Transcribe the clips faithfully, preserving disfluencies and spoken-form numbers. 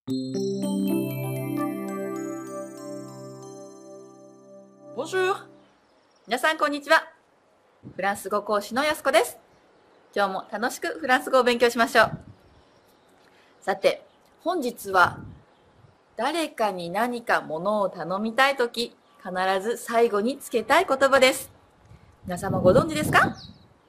Bonjour! 皆さんこんにちは。フランス語講師のやすこです。今日も楽しくフランス語を勉強しましょう。さて、本日は誰かに何か物を頼みたいとき、必ず最後につけたい言葉です。皆様ご存知ですか？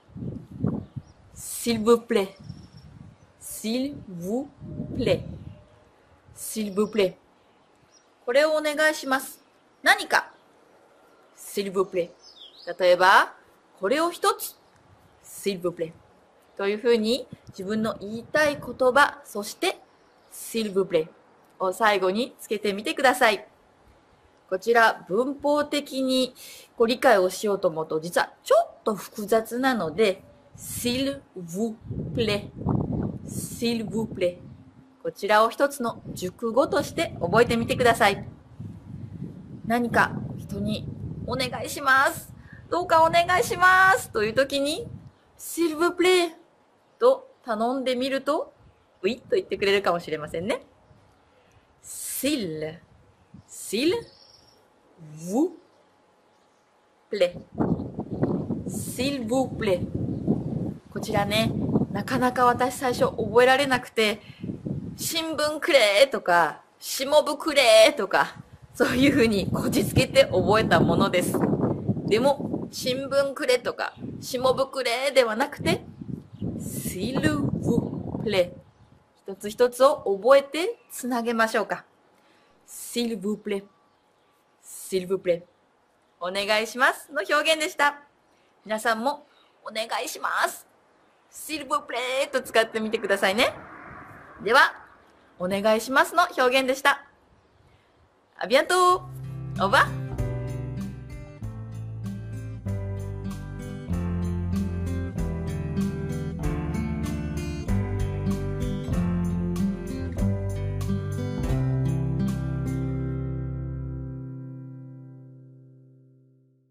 S'il vous plaît. S'il vous plaît. S'il vous plaît. これをお願いします。何か。S'il vous plaît. 例えば、これを一つ。S'il vous plaît. というふうに自分の言いたい言葉、そして S'il vous plaît を最後につけてみてください。こちら文法的にご理解をしようと思うと実はちょっと複雑なので S'il vous plaît S'il vous plaît こちらを一つの熟語として覚えてみてください。何か人にお願いしますどうかお願いしますという時に S'il vous plaît と頼んでみるとウィッと言ってくれるかもしれませんね。S'il S'il vous plaît S'il vous plaît こちらね、なかなか私最初覚えられなくて新聞くれとか下部くれとかそういうふうにこじつけて覚えたものです。でも新聞くれとか下部くれではなくて S'il vous plaît 一つ一つを覚えてつなげましょうか。S'il vous plaît S'il vous plaît お願いしますの表現でした。皆さんもお願いします S'il vous plaît と使ってみてくださいね。ではお願いしますの表現でした。À bientôt! Au revoir!